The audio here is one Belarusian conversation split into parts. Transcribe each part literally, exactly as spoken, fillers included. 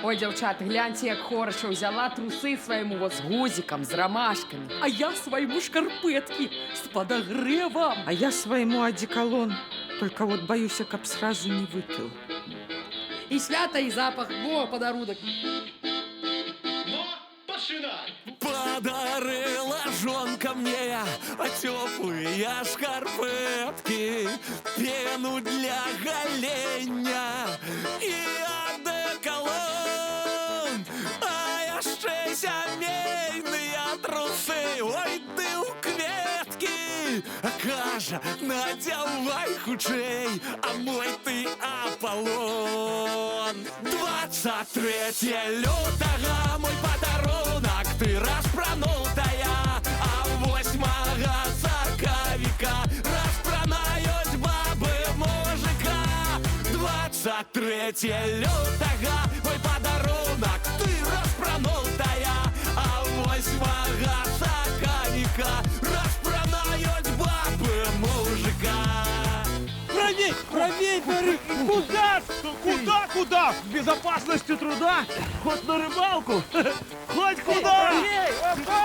Ой, дзяўчаты, гляньце, як хораша ўзяла трусы свайму вот з гузікам, з рамашкамі. А я свайму шкарпеткі з подогревом. А я свайму одеколон. Только вот боюсь, каб сразу не выпил. И свято, и запах. Во, подарунок. Но пошинай! Подарила жонка мне теплые шкарпетки, пену для голения и одеколон, а яшчэ сямейныя трусы. Ой, ты ў кветкі, кажа, надявай хутчэй, а мой ты Аполлон. Двадцать третье лютага мой подарунок, ты распранутая, а восьмага сакавіка распранаюць бабы мужика. Двадцать третье лютага мой подарунок, ты распранутая, а восьмага сакавіка распранаюць бабы мужика. Правей, правей, Барык! Куда? Куда, куда? С безопасностью труда? Хоть на рыбалку? Хоть куда? Правей!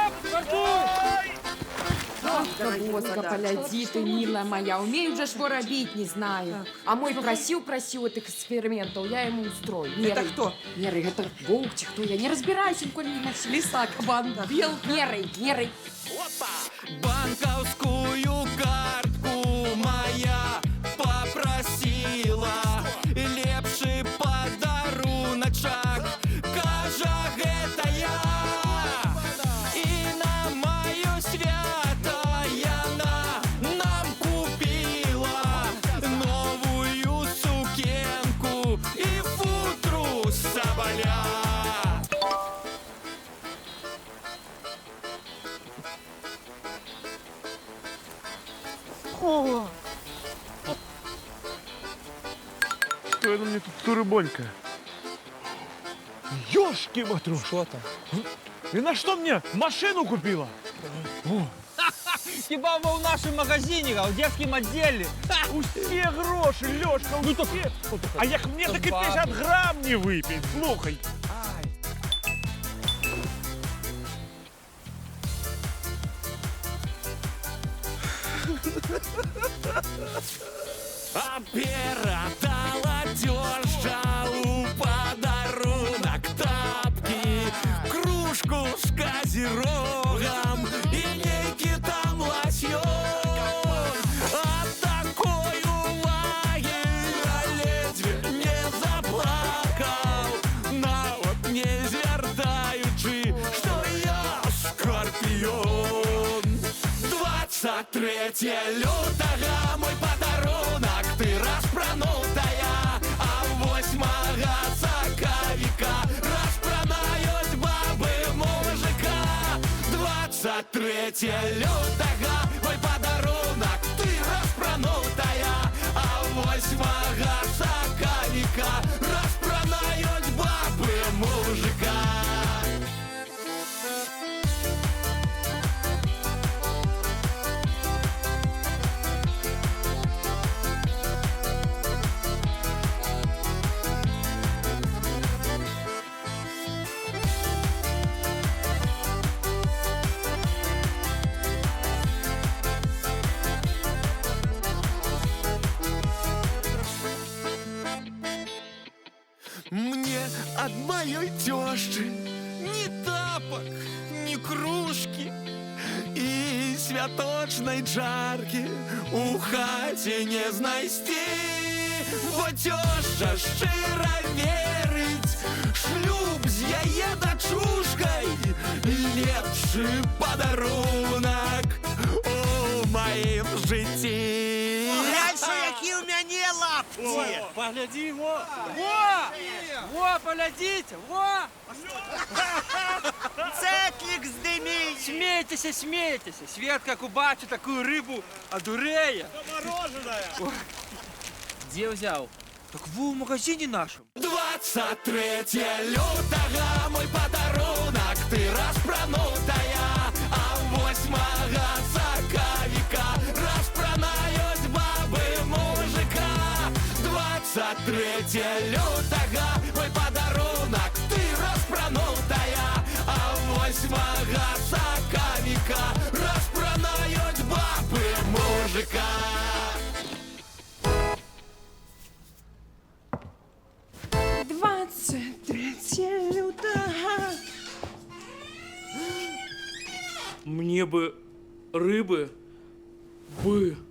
Воска, поляди ты, милая моя, умею же что робить, не знаю. А мой просил-просил этих экспериментов, я ему устрою. Это кто? Не рый, это Волк, кто я, не разбираюсь, он коли не начал. Лиса, банда, бел. Не рый, не рый. Опа! Банковскую картку моя попросила, лепший подаруночак, кажа, гэта я. И на мою свято яна нам купила новую сукенку и футру соболя. Что это мне тут турыбонька? Ёшки-матрёшки! Что там? И на что мне машину купила? Хіба вы в нашем магазине, а в детском отделе? Усе гроши, Лёшка, ну так а як мне таки пятьдесят грамм не выпить, слухай. А передала тёща у подарунок тапки, кружку с газировым и некий там лосьон. От такой уваги я ледве не заплакал, нават не звярдаючы, что я скорпион. Двадцать третье лютага мой подарунок, ты распранутая, а восьмага сакавіка распранаюць бабы мужика. Двадцать третье лютага мой подарунок, ты распранутая, а восьмага сакавіка распранаюць бабы мужика. Мне от моей тёщи ни тапок, ни кружки и святочной джарки у хате не знайсці. Бо тёща шчыра верыць, шлюб з яе дачушкай лепшы падарунак у маім жыцці. Гляньте, які у мяне лапці! Погляди, во! Во! Во, поглядите, во! Цетлік здиміть! Смейтесь, смейтесь. Свет, как убачит такую рыбу, одурея. Мороженое! Где взял? Так вы в магазине нашем. Двадцать третье лютага мой подарунок, ты распранутая, а восьмага сакавіка распранаюць бабы мужика. Двадцать третье лютага мой подарунок, ты распранутая, а восьмага сакавіка распранають баби мужика. двадцять третє лютого. Мне бы рыбы бы